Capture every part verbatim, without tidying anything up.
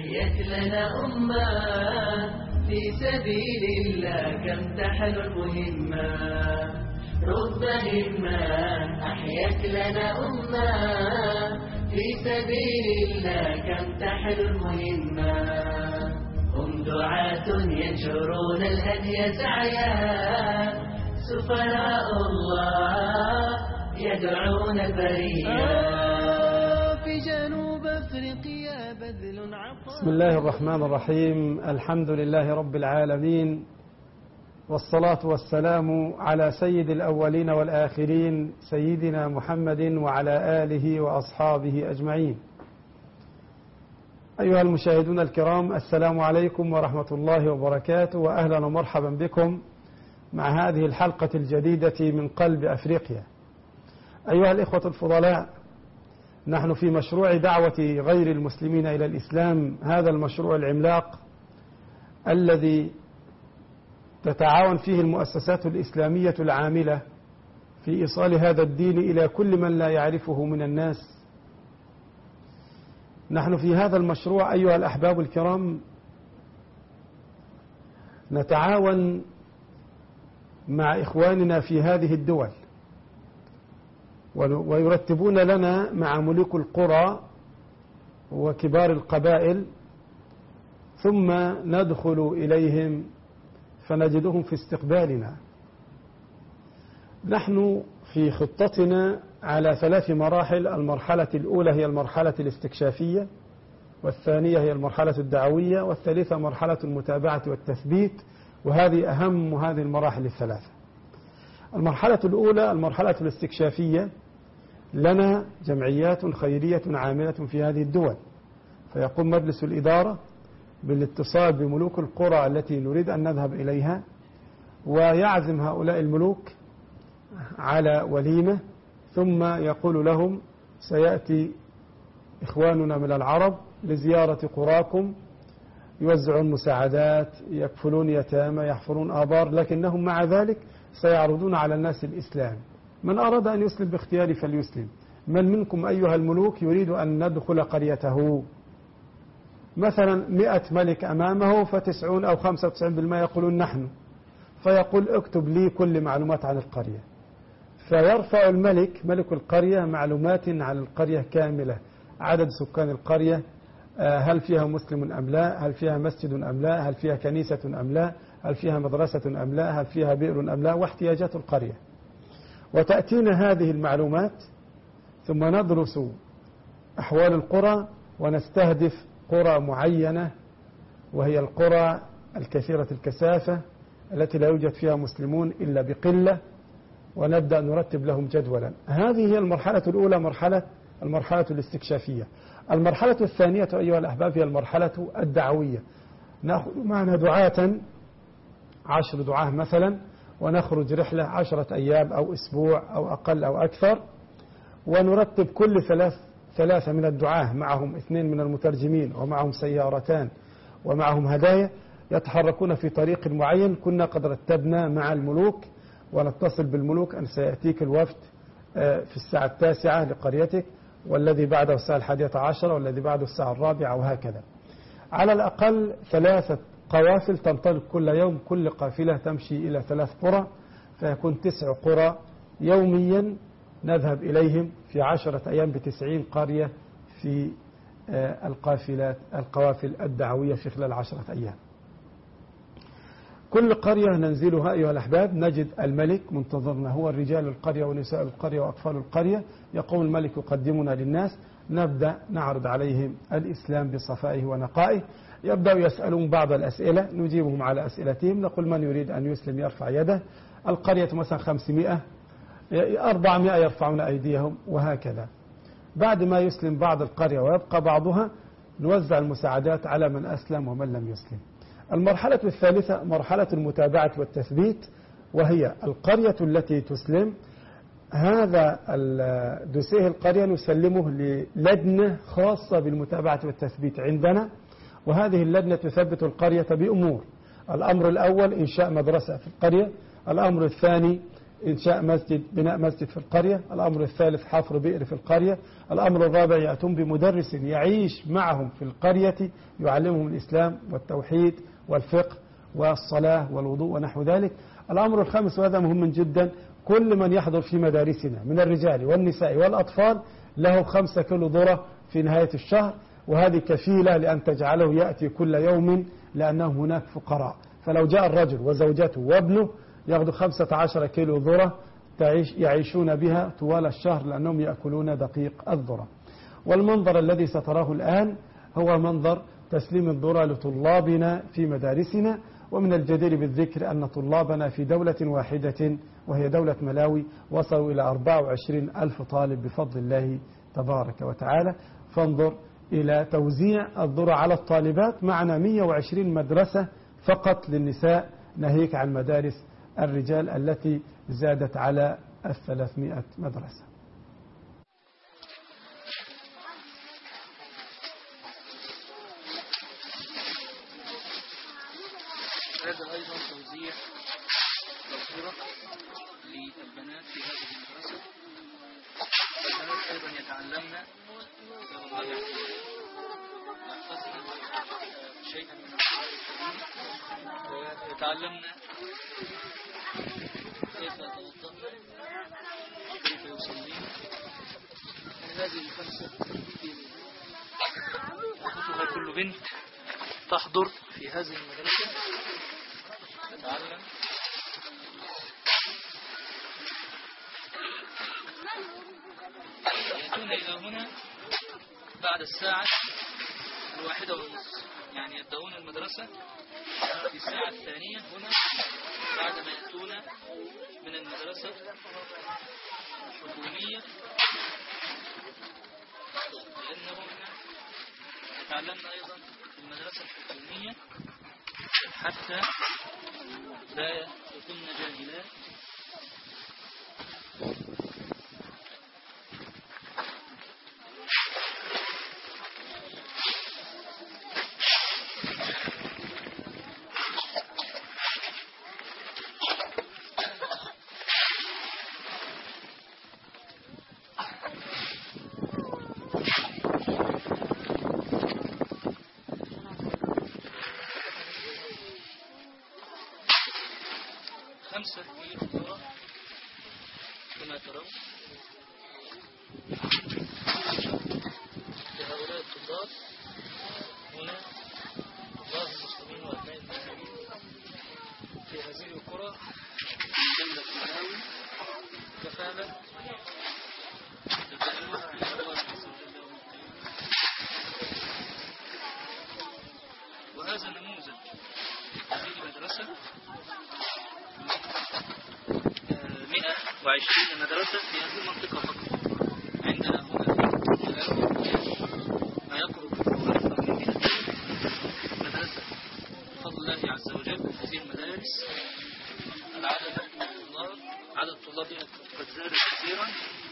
أحيت لنا أمة في سبيل الله كم تحل المهمة رب همة أحيت لنا أمة في سبيل الله كم تحل المهمة هم دعاة ينشرون الهدي سعيا سفراء الله يدعون البرية في جنوب أفريقيا بذل عطاء. بسم الله الرحمن الرحيم. الحمد لله رب العالمين، والصلاة والسلام على سيد الأولين والآخرين سيدنا محمد وعلى آله وأصحابه أجمعين. أيها المشاهدون الكرام، السلام عليكم ورحمة الله وبركاته، وأهلا ومرحبا بكم مع هذه الحلقة الجديدة من قلب أفريقيا. أيها الإخوة الفضلاء، نحن في مشروع دعوة غير المسلمين إلى الإسلام، هذا المشروع العملاق الذي تتعاون فيه المؤسسات الإسلامية العاملة في إيصال هذا الدين إلى كل من لا يعرفه من الناس. نحن في هذا المشروع أيها الأحباب الكرام نتعاون مع إخواننا في هذه الدول، ويرتبون لنا مع ملوك القرى وكبار القبائل، ثم ندخل إليهم فنجدهم في استقبالنا. نحن في خطتنا على ثلاث مراحل. المرحلة الأولى هي المرحلة الاستكشافية، والثانية هي المرحلة الدعوية، والثالثة مرحلة المتابعة والتثبيت، وهذه أهم هذه المراحل الثلاثة. المرحلة الأولى المرحلة الاستكشافية، لنا جمعيات خيرية عاملة في هذه الدول، فيقوم مجلس الإدارة بالاتصال بملوك القرى التي نريد أن نذهب إليها، ويعزم هؤلاء الملوك على وليمة، ثم يقول لهم سيأتي إخواننا من العرب لزيارة قراكم، يوزعون مساعدات، يكفلون يتامى، يحفرون آبار، لكنهم مع ذلك سيعرضون على الناس الإسلام. من أراد أن يسلم باختياره فليسلم. من منكم أيها الملوك يريد أن ندخل قريته؟ مثلا مئة ملك أمامه، فتسعون أو خمسة وتسعين بالمئة يقولون نحن، فيقول اكتب لي كل معلومات عن القرية، فيرفع الملك ملك القرية معلومات عن القرية كاملة: عدد سكان القرية، هل فيها مسلم أم لا، هل فيها مسجد أم لا، هل فيها كنيسة أم لا، هل فيها مدرسة أم لا، هل فيها بئر أم لا، واحتياجات القرية. وتأتينا هذه المعلومات، ثم ندرس أحوال القرى ونستهدف قرى معينة، وهي القرى الكثيرة الكثافة التي لا يوجد فيها مسلمون إلا بقلة، ونبدأ نرتب لهم جدولا. هذه هي المرحلة الأولى، مرحلة المرحلة الاستكشافية. المرحلة الثانية أيها الأحباب هي المرحلة الدعوية. نأخذ معنا دعاة، عشر دعاة مثلا، ونخرج رحلة عشرة أيام أو أسبوع أو أقل أو أكثر، ونرتب كل ثلاث ثلاثة من الدعاة معهم اثنين من المترجمين، ومعهم سيارتان، ومعهم هدايا، يتحركون في طريق معين. كنا قد رتبنا مع الملوك، ونتصل بالملوك أن سيأتيك الوفد في الساعة التاسعة لقريتك، والذي بعده الساعة الحادية عشرة، والذي بعده الساعة الرابعة، وهكذا. على الأقل ثلاثة قوافل تنطلق كل يوم، كل قافلة تمشي إلى ثلاث قرى، فيكون تسع قرى يوميا نذهب إليهم في عشرة أيام بتسعين قرية في القافلات القوافل الدعوية في خلال عشرة أيام. كل قرية ننزلها أيها الأحباب نجد الملك منتظرنا، هو الرجال القرية ونساء القرية وأطفال القرية. يقوم الملك يقدمنا للناس، نبدأ نعرض عليهم الإسلام بصفائه ونقائه. يبدأوا يسألون بعض الأسئلة، نجيبهم على أسئلتهم، نقول من يريد أن يسلم يرفع يده. القرية مثلا خمسمائة، أربعمائة يرفعون أيديهم، وهكذا. بعد ما يسلم بعض القرية ويبقى بعضها، نوزع المساعدات على من أسلم ومن لم يسلم. المرحلة الثالثة مرحلة المتابعة والتثبيت، وهي القرية التي تسلم هذا دوسيه القرية نسلمه للجنة خاصة بالمتابعة والتثبيت عندنا، وهذه اللجنة تثبت القرية بأمور. الأمر الأول إنشاء مدرسة في القرية، الأمر الثاني إنشاء مسجد، بناء مسجد في القرية. الأمر الثالث حفر بئر في القرية. الأمر الرابع يأتون بمدرس يعيش معهم في القرية يعلمهم الإسلام والتوحيد والفقه والصلاة والوضوء ونحو ذلك. الأمر الخامس وهذا مهم جدا، كل من يحضر في مدارسنا من الرجال والنساء والأطفال له خمسة كيلو ذرة في نهاية الشهر، وهذه كفيلة لأن تجعله يأتي كل يوم لأنهم هناك فقراء. فلو جاء الرجل وزوجته وابنه يأخذوا خمسة عشر كيلو ذرة يعيشون بها طوال الشهر لأنهم يأكلون دقيق الذرة. والمنظر الذي ستراه الآن هو منظر تسليم الذرة لطلابنا في مدارسنا. ومن الجدير بالذكر أن طلابنا في دولة واحدة وهي دولة ملاوي وصلوا إلى أربعة وعشرين ألف طالب بفضل الله تبارك وتعالى. فانظر إلى توزيع الذرة على الطالبات، معنا مئة وعشرين مدرسة فقط للنساء، ناهيك عن مدارس الرجال التي زادت على الثلاثمائة مدرسة. هذا أيضا توزيع الذرة للبنات في هذه المدرسة. البنات أيضا يتعلمن يحفظن شيئا من القرآن الكريم ويتعلمن كيف يتوضأن وكيف يصلين. من هذه الخمسة يحفظها كل بنت تحضر في هذه المدرسة تتعلم يأتون إلى هنا بعد الساعة الواحدة والنصف، يعني يبدأون المدرسة في الساعة الثانية هنا بعدما يأتون من المدرسة الحكومية، لأنهم يتعلمن أيضا في المدرسة الحكومية حتى لا يكون جاهلات خمسة كيلو ذرة كما ترون لهؤلاء الطلاب هنا، طلاب المسلمين وأبناء المسلمين في هذه القرى من دولة ملاوي، كفالة تبلغها عند الله عز وجل. وهذا نموذج هذه المدرسة مئة وعشرين مدرسة في هذه المنطقة فقط. عندنا هنا ما يقرب أكثر من مئتين مدرسة بفضل الله عز وجل. هذه المدارس العدد الطلاب عدد الطلاب قد زاد كثيرا.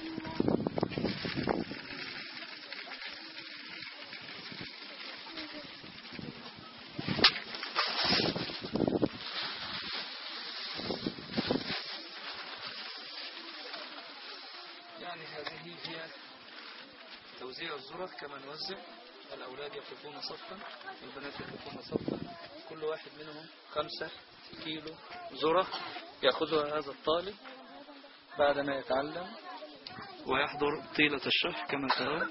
يعني هذه هي توزيع الذرة كما نوزع. الأولاد يقفون صفا والبنات يقفون صفا، كل واحد منهم خمسة كيلو ذرة يأخذها هذا الطالب بعدما يتعلم ويحضر طيلة الشهر. كما ترون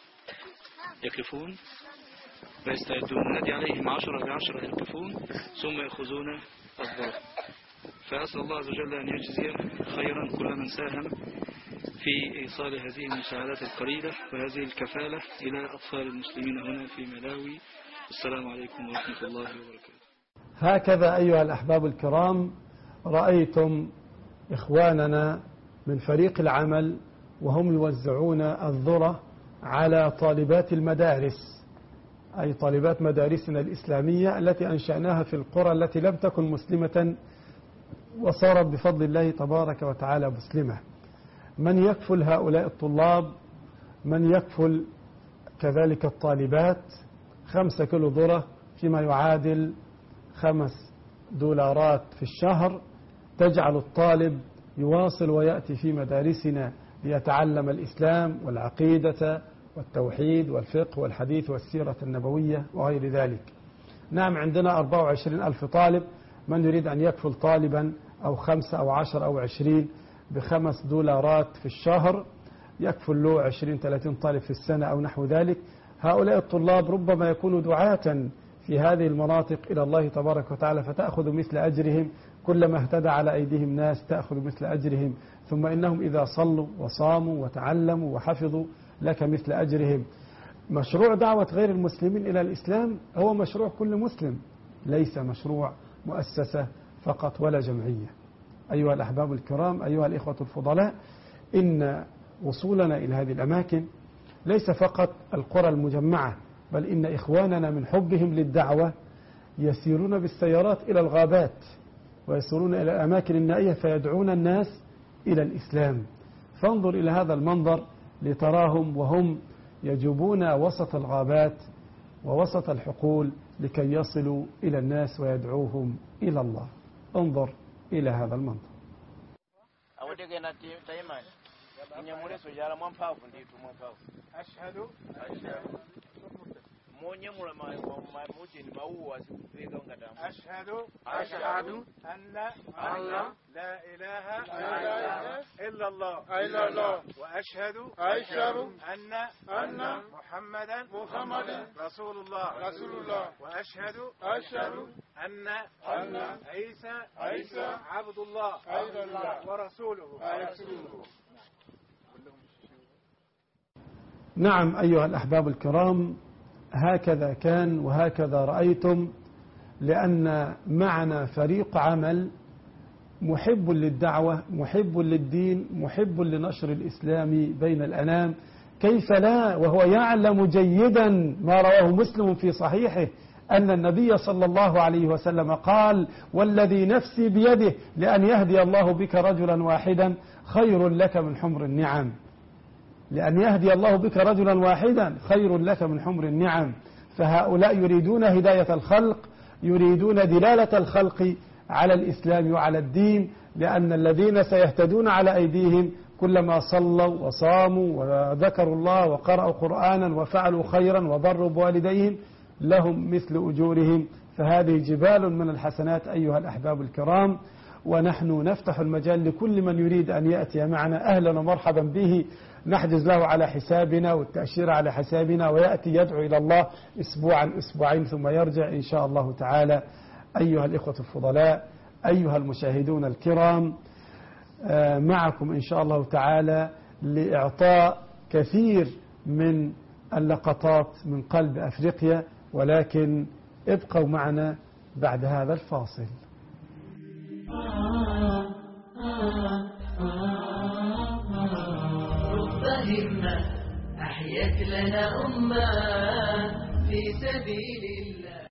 يقفون ويستعدون، نادي عليهم عشرة بعشرة يقفون ثم يأخذون الذرة. فأسأل الله عز وجل أن يجزي خيرا كل من ساهم في إيصال هذه المساعدات القليلة وهذه الكفالة إلى أطفال المسلمين هنا في ملاوي. السلام عليكم ورحمة الله وبركاته. هكذا أيها الأحباب الكرام رأيتم إخواننا من فريق العمل وهم يوزعون الذرة على طالبات المدارس، أي طالبات مدارسنا الإسلامية التي أنشأناها في القرى التي لم تكن مسلمة وصارت بفضل الله تبارك وتعالى مسلمة. من يكفل هؤلاء الطلاب؟ من يكفل كذلك الطالبات؟ خمسة كيلو ذرة فيما يعادل خمس دولارات في الشهر، تجعل الطالب يواصل ويأتي في مدارسنا ليتعلم الإسلام والعقيدة والتوحيد والفقه والحديث والسيرة النبوية وغير ذلك. نعم، عندنا أربعة وعشرين ألف طالب. من يريد أن يكفل طالبا أو خمسة أو عشر أو عشرين بخمس دولارات في الشهر يكفل له عشرين ثلاثين طالب في السنة أو نحو ذلك. هؤلاء الطلاب ربما يكونوا دعاة في هذه المناطق إلى الله تبارك وتعالى، فتأخذ مثل أجرهم. كلما اهتدى على أيديهم ناس تأخذ مثل أجرهم، ثم إنهم إذا صلوا وصاموا وتعلموا وحفظوا لك مثل أجرهم. مشروع دعوة غير المسلمين إلى الإسلام هو مشروع كل مسلم، ليس مشروع مؤسسة فقط ولا جمعية. أيها الأحباب الكرام، أيها الإخوة الفضلاء، إن وصولنا إلى هذه الأماكن ليس فقط القرى المجمعة، بل إن إخواننا من حبهم للدعوة يسيرون بالسيارات إلى الغابات ويسيرون إلى الأماكن النائية فيدعون الناس إلى الإسلام. فانظر إلى هذا المنظر لتراهم وهم يجوبون وسط الغابات ووسط الحقول لكي يصلوا إلى الناس ويدعوهم إلى الله. انظر إلى هذا المنظر. أشهد أشهد أشهد أن لا إله إلا الله إلا الله وأشهد أشهد أن أن محمدا محمدا رسول الله رسول الله وأشهد أشهد أن أن عيسى عيسى عبد الله عبد الله ورسوله ورسوله. نعم أيها الأحباب الكرام، هكذا كان وهكذا رأيتم، لأن معنا فريق عمل محب للدعوة، محب للدين، محب لنشر الإسلام بين الأنام. كيف لا وهو يعلم جيدا ما رواه مسلم في صحيحه أن النبي صلى الله عليه وسلم قال: والذي نفسي بيده لأن يهدي الله بك رجلا واحدا خير لك من حمر النعم. لأن يهدي الله بك رجلا واحدا خير لك من حمر النعم. فهؤلاء يريدون هداية الخلق، يريدون دلالة الخلق على الإسلام وعلى الدين، لأن الذين سيهتدون على أيديهم كلما صلوا وصاموا وذكروا الله وقرأوا قرآنا وفعلوا خيرا وبروا بوالديهم لهم مثل أجورهم. فهذه جبال من الحسنات أيها الأحباب الكرام، ونحن نفتح المجال لكل من يريد أن يأتي معنا أهلا ومرحبا به. نحجز له على حسابنا والتأشير على حسابنا، ويأتي يدعو إلى الله أسبوعا أسبوعين ثم يرجع إن شاء الله تعالى. أيها الإخوة الفضلاء، أيها المشاهدون الكرام، معكم إن شاء الله تعالى لإعطاء كثير من اللقطات من قلب أفريقيا، ولكن ابقوا معنا بعد هذا الفاصل. همة أحيت لنا أمة في سبيل الله.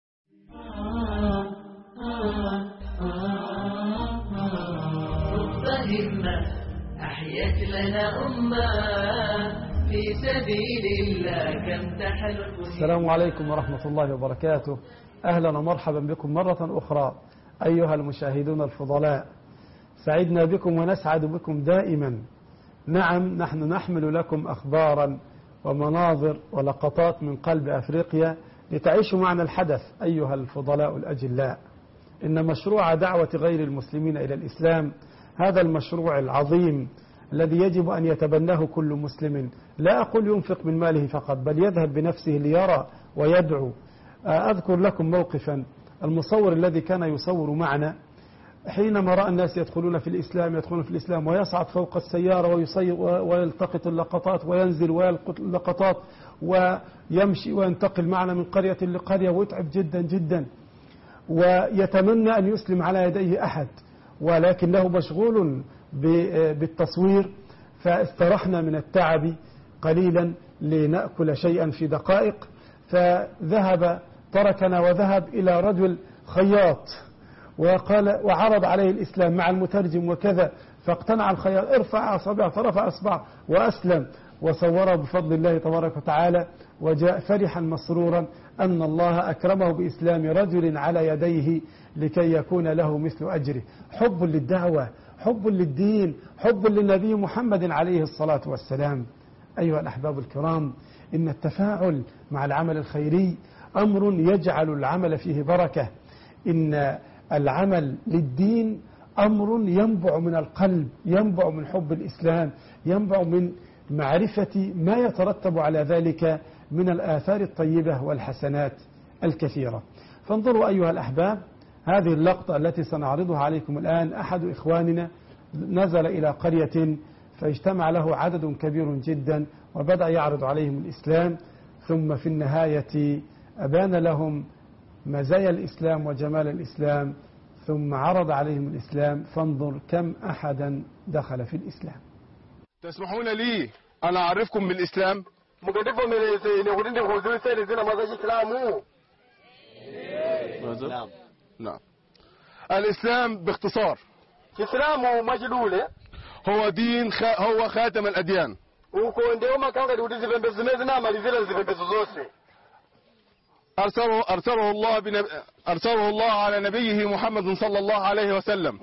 رب همة أحيت لنا أمة في سبيل الله كم تحل. السلام عليكم ورحمة الله وبركاته. أهلا ومرحبا بكم مرة أخرى أيها المشاهدون الفضلاء. سعدنا بكم ونسعد بكم دائما. نعم، نحن نحمل لكم أخبارا ومناظر ولقطات من قلب أفريقيا لتعيشوا معنا الحدث أيها الفضلاء الأجلاء. إن مشروع دعوة غير المسلمين إلى الإسلام هذا المشروع العظيم الذي يجب أن يتبناه كل مسلم، لا أقول ينفق من ماله فقط، بل يذهب بنفسه ليرى ويدعو. أذكر لكم موقفا. المصور الذي كان يصور معنا حينما رأى الناس يدخلون في الإسلام يدخلون في الإسلام ويصعد فوق السيارة ويلتقط اللقطات وينزل ويلقط اللقطات ويمشي وينتقل معنا من قرية لقرية، ويتعب جدا جدا ويتمنى أن يسلم على يديه أحد، ولكنه مشغول بالتصوير. فاسترحنا من التعب قليلا لنأكل شيئا في دقائق، فذهب تركنا وذهب إلى رجل خياط وقال وعرض عليه الإسلام مع المترجم وكذا، فاقتنع الخياط، ارفع أصبع، فرفع أصبع وأسلم وصوره بفضل الله تبارك وتعالى، وجاء فرحا مسرورا أن الله أكرمه بإسلام رجل على يديه لكي يكون له مثل أجره. حب للدعوة، حب للدين، حب للنبي محمد عليه الصلاة والسلام. أيها الأحباب الكرام، إن التفاعل مع العمل الخيري أمر يجعل العمل فيه بركة. إن العمل للدين أمر ينبع من القلب، ينبع من حب الإسلام، ينبع من معرفة ما يترتب على ذلك من الآثار الطيبة والحسنات الكثيرة. فانظروا أيها الأحباب، هذه اللقطة التي سنعرضها عليكم الآن، أحد إخواننا نزل إلى قرية فاجتمع له عدد كبير جدا وبدأ يعرض عليهم الإسلام، ثم في النهاية أبان لهم مزايا الإسلام وجمال الإسلام، ثم عرض عليهم الإسلام. فانظر كم أحدا دخل في الإسلام. تسمحون لي أن أعرفكم بالإسلام؟ نعم. نعم. الإسلام باختصار هو دين خ... هو خاتم الأديان. أرسله أرسله الله بنب... أرسله الله على نبيه محمد صلى الله عليه وسلم،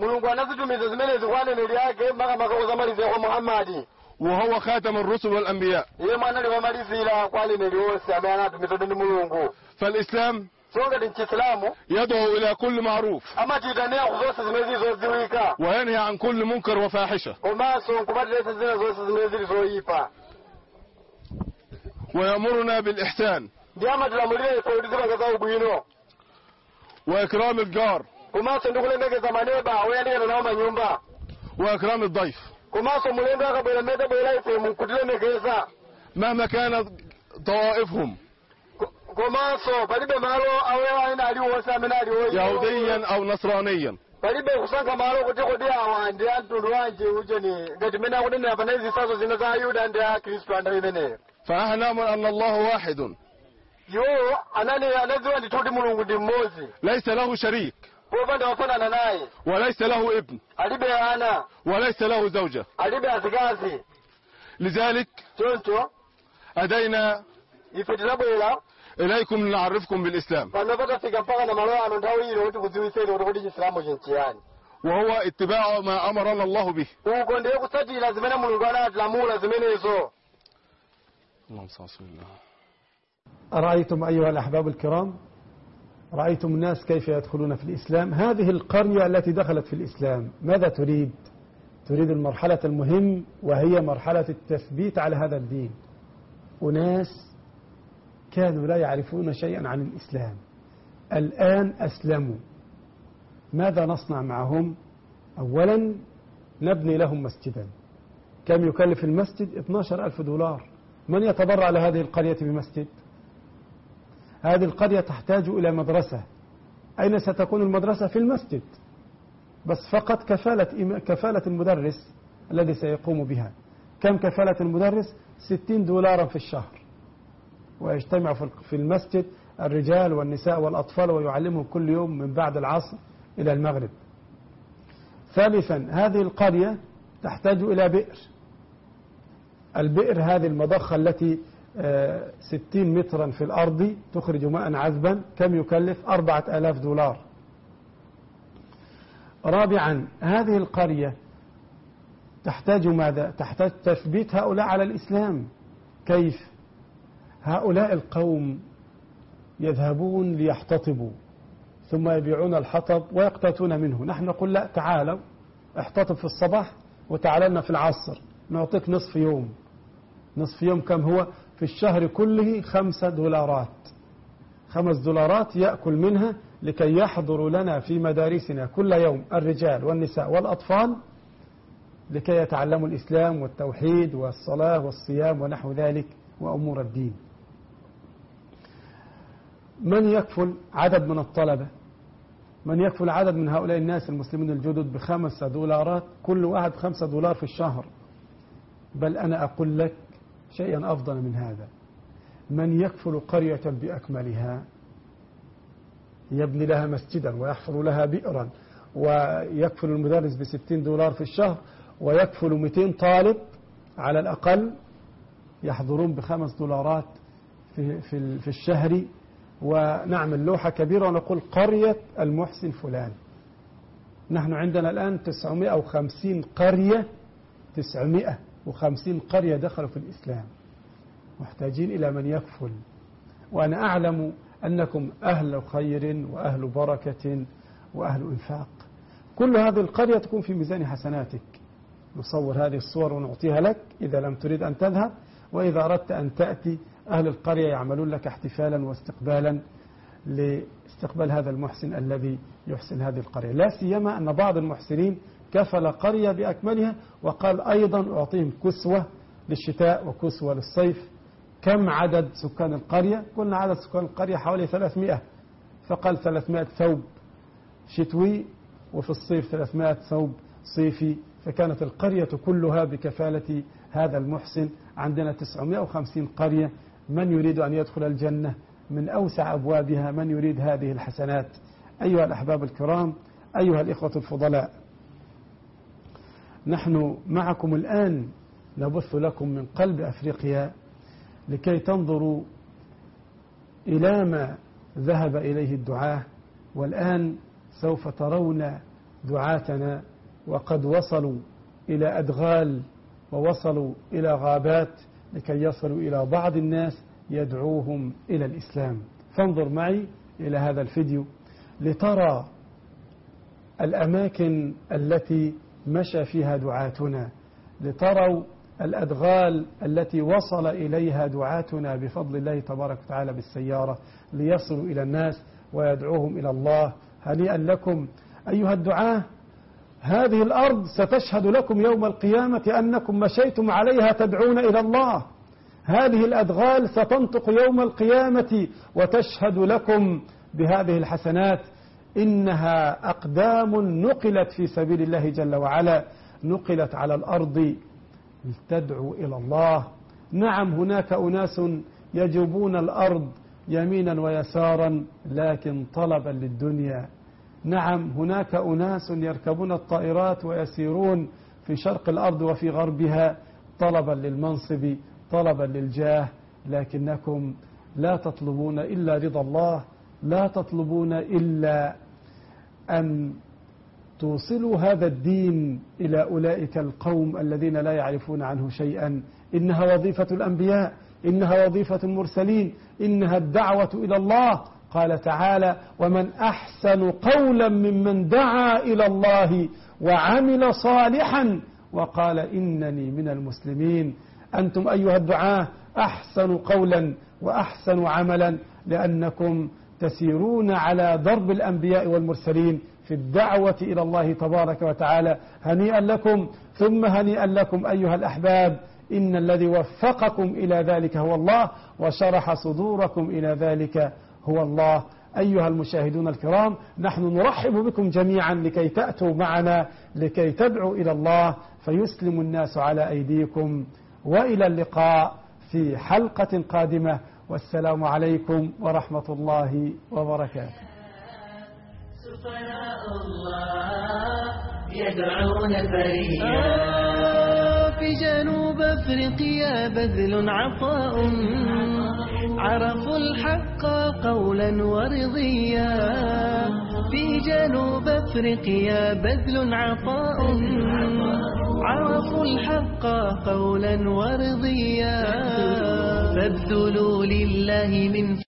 وهو خاتم الرسل والأنبياء. فالإسلام يدعو إلى كل معروف وينهي عن كل منكر وفاحشة، ويأمرنا بالإحسان وإكرام الجار وإكرام الضيف مهما كانت طوائفهم، يهوديا أو نصرانيا. فنحن نؤمن أن الله واحد ليس له شريك وليس له ابن وليس له زوجة. لذلك أتينا إليكم لنعرفكم بالإسلام، وهو اتباع ما أمرنا الله به. اللهم صل وسلم. أرأيتم أيها الأحباب الكرام، رأيتم الناس كيف يدخلون في الإسلام. هذه القرية التي دخلت في الإسلام ماذا تريد؟ تريد المرحلة المهم، وهي مرحلة التثبيت على هذا الدين. أناس كانوا لا يعرفون شيئا عن الإسلام، الآن أسلموا. ماذا نصنع معهم؟ أولا نبني لهم مسجدا. كم يكلف المسجد؟ اثني عشر ألف دولار. من يتبرع لهذه القرية بمسجد؟ هذه القرية تحتاج إلى مدرسة. أين ستكون المدرسة؟ في المسجد، بس فقط كفالة كفالة المدرس الذي سيقوم بها. كم كفالة المدرس؟ ستين دولارا في الشهر، ويجتمع في المسجد الرجال والنساء والأطفال ويعلمهم كل يوم من بعد العصر إلى المغرب. ثالثا هذه القرية تحتاج إلى بئر. البئر هذه المضخة التي ستين مترا في الأرض تخرج ماء عذبا. كم يكلف؟ أربعة آلاف دولار. رابعا هذه القرية تحتاج ماذا؟ تحتاج تثبيت هؤلاء على الإسلام. كيف؟ هؤلاء القوم يذهبون ليحتطبوا ثم يبيعون الحطب ويقتاتون منه. نحن نقول لا، تعالوا احتطب في الصباح وتعال لنا في العصر، نعطيك نصف يوم. نصف يوم كم هو؟ في الشهر كله خمسة دولارات. خمس دولارات يأكل منها لكي يحضروا لنا في مدارسنا كل يوم الرجال والنساء والأطفال، لكي يتعلموا الإسلام والتوحيد والصلاة والصيام ونحو ذلك وأمور الدين. من يكفل عدد من الطلبة؟ من يكفل عدد من هؤلاء الناس المسلمين الجدد بخمسة دولارات؟ كل واحد خمسة دولار في الشهر. بل أنا أقول لك شيئا أفضل من هذا. من يكفل قرية بأكملها، يبني لها مسجدا ويحفر لها بئرا ويكفل المدرس بستين دولار في الشهر، ويكفل مئتين طالب على الأقل يحضرون بخمس دولارات في, في, في الشهر، ونعمل لوحة كبيرة ونقول قرية المحسن فلان. نحن عندنا الآن تسعمائة وخمسين قرية تسعمائة وخمسين قرية دخلوا في الإسلام، محتاجين إلى من يكفل. وأنا أعلم أنكم أهل خير وأهل بركة وأهل إنفاق. كل هذه القرية تكون في ميزان حسناتك. نصور هذه الصور ونعطيها لك إذا لم تريد أن تذهب، وإذا أردت أن تأتي أهل القرية يعملون لك احتفالا واستقبالا لاستقبال هذا المحسن الذي يحسن هذه القرية. لا سيما أن بعض المحسنين كفل قرية بأكملها وقال أيضا أعطيهم كسوة للشتاء وكسوة للصيف. كم عدد سكان القرية؟ قلنا عدد سكان القرية حوالي ثلاثمائة، فقال ثلاثمائة ثوب شتوي وفي الصيف ثلاثمائة ثوب صيفي، فكانت القرية كلها بكفالة هذا المحسن. عندنا تسعمائة وخمسين قرية. من يريد أن يدخل الجنة من أوسع أبوابها، من يريد هذه الحسنات. أيها الأحباب الكرام، أيها الإخوة الفضلاء، نحن معكم الآن نبث لكم من قلب أفريقيا لكي تنظروا إلى ما ذهب إليه الدعاة. والآن سوف ترون دعاتنا وقد وصلوا إلى أدغال ووصلوا إلى غابات لكي يصلوا إلى بعض الناس يدعوهم إلى الإسلام. فانظر معي إلى هذا الفيديو لترى الأماكن التي مشى فيها دعاتنا، لتروا الأدغال التي وصل إليها دعاتنا بفضل الله تبارك وتعالى بالسيارة ليصلوا إلى الناس ويدعوهم إلى الله. هنيئا لكم أيها الدعاة، هذه الأرض ستشهد لكم يوم القيامة أنكم مشيتم عليها تدعون إلى الله. هذه الأدغال ستنطق يوم القيامة وتشهد لكم بهذه الحسنات. إنها أقدام نقلت في سبيل الله جل وعلا، نقلت على الأرض تدعو إلى الله. نعم، هناك أناس يجوبون الأرض يمينا ويسارا لكن طلبا للدنيا. نعم، هناك أناس يركبون الطائرات ويسيرون في شرق الأرض وفي غربها طلبا للمنصب، طلبا للجاه، لكنكم لا تطلبون إلا رضا الله، لا تطلبون إلا أن توصلوا هذا الدين إلى أولئك القوم الذين لا يعرفون عنه شيئا. إنها وظيفة الأنبياء، إنها وظيفة المرسلين، إنها الدعوة إلى الله. قال تعالى: ومن أحسن قولا ممن دعا إلى الله وعمل صالحا وقال إنني من المسلمين. أنتم أيها الدعاة أحسن قولا وأحسن عملا، لأنكم تسيرون على درب الأنبياء والمرسلين في الدعوة إلى الله تبارك وتعالى. هنيئا لكم ثم هنيئا لكم أيها الأحباب. إن الذي وفقكم إلى ذلك هو الله، وشرح صدوركم إلى ذلك هو الله. أيها المشاهدون الكرام، نحن نرحب بكم جميعا لكي تأتوا معنا لكي تدعوا إلى الله فيسلم الناس على أيديكم. وإلى اللقاء في حلقة قادمة، والسلام عليكم ورحمة الله وبركاته. سبحان الله يدعون فريا في جنوب أفريقيا بذل عطاء، عرفوا الحق قولا ورضيا. في جنوب أفريقيا بذل عطاء، عرفوا الحق قولا ورضيا. فابذلوا لله من